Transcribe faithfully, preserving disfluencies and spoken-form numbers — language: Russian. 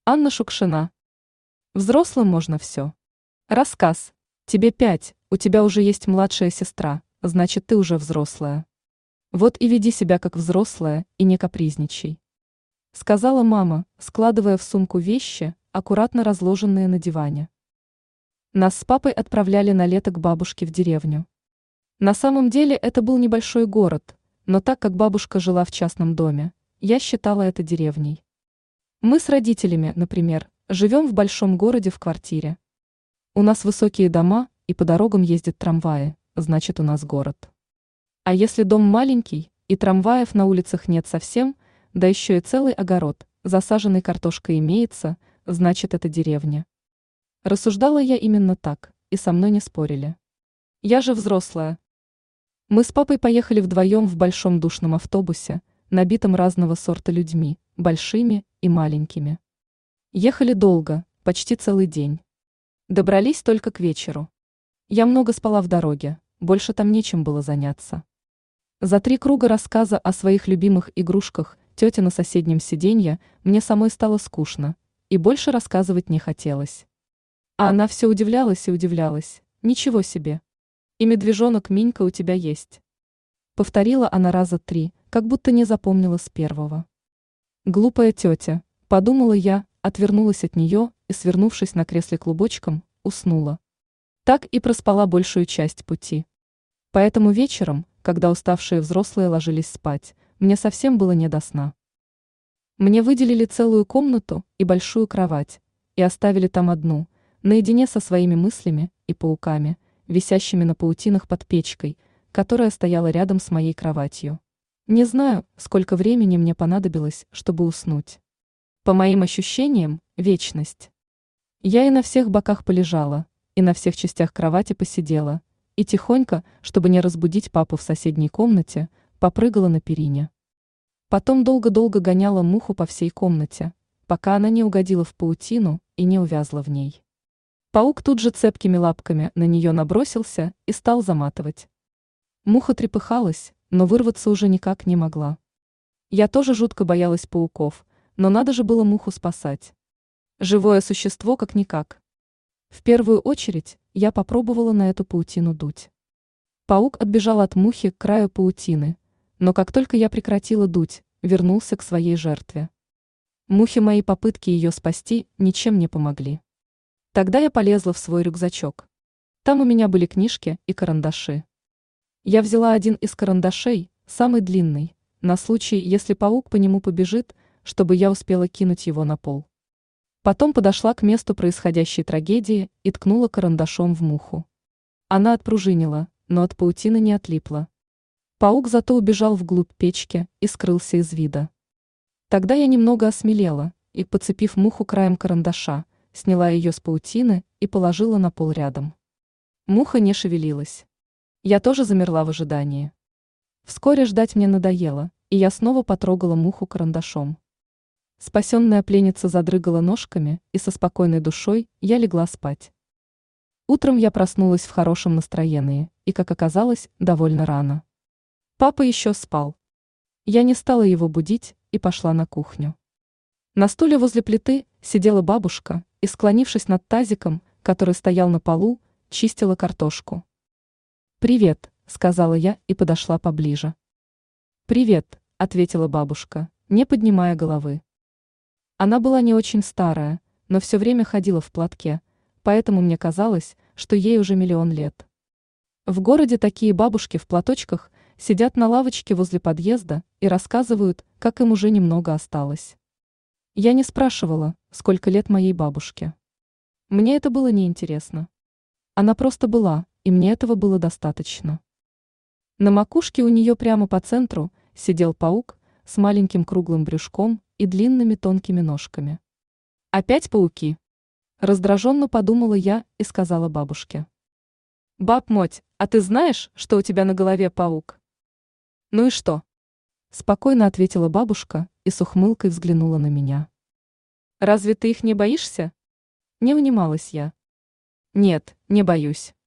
Анна Шукшина. Взрослым можно все. Рассказ. Тебе пять, у тебя уже есть младшая сестра, значит, ты уже взрослая. Вот и веди себя как взрослая и не капризничай. Сказала мама, складывая в сумку вещи, аккуратно разложенные на диване. Нас с папой отправляли на лето к бабушке в деревню. На самом деле это был небольшой город, но так как бабушка жила в частном доме, я считала это деревней. Мы с родителями, например, живем в большом городе в квартире. У нас высокие дома, и по дорогам ездят трамваи, значит, у нас город. А если дом маленький, и трамваев на улицах нет совсем, да еще и целый огород, засаженный картошкой имеется, значит, это деревня. Рассуждала я именно так, и со мной не спорили. Я же взрослая. Мы с папой поехали вдвоем в большом душном автобусе, набитом разного сорта людьми, большими и маленькими. Ехали долго, почти целый день. Добрались только к вечеру. Я много спала в дороге, больше там нечем было заняться. За три круга рассказа о своих любимых игрушках тете на соседнем сиденье мне самой стало скучно, и больше рассказывать не хотелось. А она все удивлялась и удивлялась, ничего себе. И медвежонок Минька у тебя есть. Повторила она раза три, как будто не запомнила с первого. Глупая тетя, подумала я, отвернулась от нее и, свернувшись на кресле клубочком, уснула. Так и проспала большую часть пути. Поэтому вечером, когда уставшие взрослые ложились спать, мне совсем было не до сна. Мне выделили целую комнату и большую кровать, и оставили там одну, наедине со своими мыслями и пауками, висящими на паутинах под печкой, которая стояла рядом с моей кроватью. Не знаю, сколько времени мне понадобилось, чтобы уснуть. По моим ощущениям, вечность. Я и на всех боках полежала, и на всех частях кровати посидела, и тихонько, чтобы не разбудить папу в соседней комнате, попрыгала на перине. Потом долго-долго гоняла муху по всей комнате, пока она не угодила в паутину и не увязла в ней. Паук тут же цепкими лапками на нее набросился и стал заматывать. Муха трепыхалась, но вырваться уже никак не могла. Я тоже жутко боялась пауков, но надо же было муху спасать. Живое существо как-никак. В первую очередь я попробовала на эту паутину дуть. Паук отбежал от мухи к краю паутины, но как только я прекратила дуть, вернулся к своей жертве. Мухе мои попытки ее спасти ничем не помогли. Тогда я полезла в свой рюкзачок. Там у меня были книжки и карандаши. Я взяла один из карандашей, самый длинный, на случай, если паук по нему побежит, чтобы я успела кинуть его на пол. Потом подошла к месту происходящей трагедии и ткнула карандашом в муху. Она отпружинила, но от паутины не отлипла. Паук зато убежал вглубь печки и скрылся из вида. Тогда я немного осмелела и, подцепив муху краем карандаша, сняла ее с паутины и положила на пол рядом. Муха не шевелилась. Я тоже замерла в ожидании. Вскоре ждать мне надоело, и я снова потрогала муху карандашом. Спасенная пленница задрыгала ножками, и со спокойной душой я легла спать. Утром я проснулась в хорошем настроении, и, как оказалось, довольно рано. Папа еще спал. Я не стала его будить и пошла на кухню. На стуле возле плиты сидела бабушка и, склонившись над тазиком, который стоял на полу, чистила картошку. «Привет», — сказала я и подошла поближе. «Привет», — ответила бабушка, не поднимая головы. Она была не очень старая, но все время ходила в платке, поэтому мне казалось, что ей уже миллион лет. В городе такие бабушки в платочках сидят на лавочке возле подъезда и рассказывают, как им уже немного осталось. Я не спрашивала, сколько лет моей бабушке. Мне это было неинтересно. Она просто была, и мне этого было достаточно. На макушке у нее прямо по центру сидел паук с маленьким круглым брюшком и длинными тонкими ножками. «Опять пауки?» Раздраженно подумала я и сказала бабушке. «Баб-моть, а ты знаешь, что у тебя на голове паук?» «Ну и что?» Спокойно ответила бабушка и с ухмылкой взглянула на меня. «Разве ты их не боишься?» Не унималась я. «Нет, не боюсь.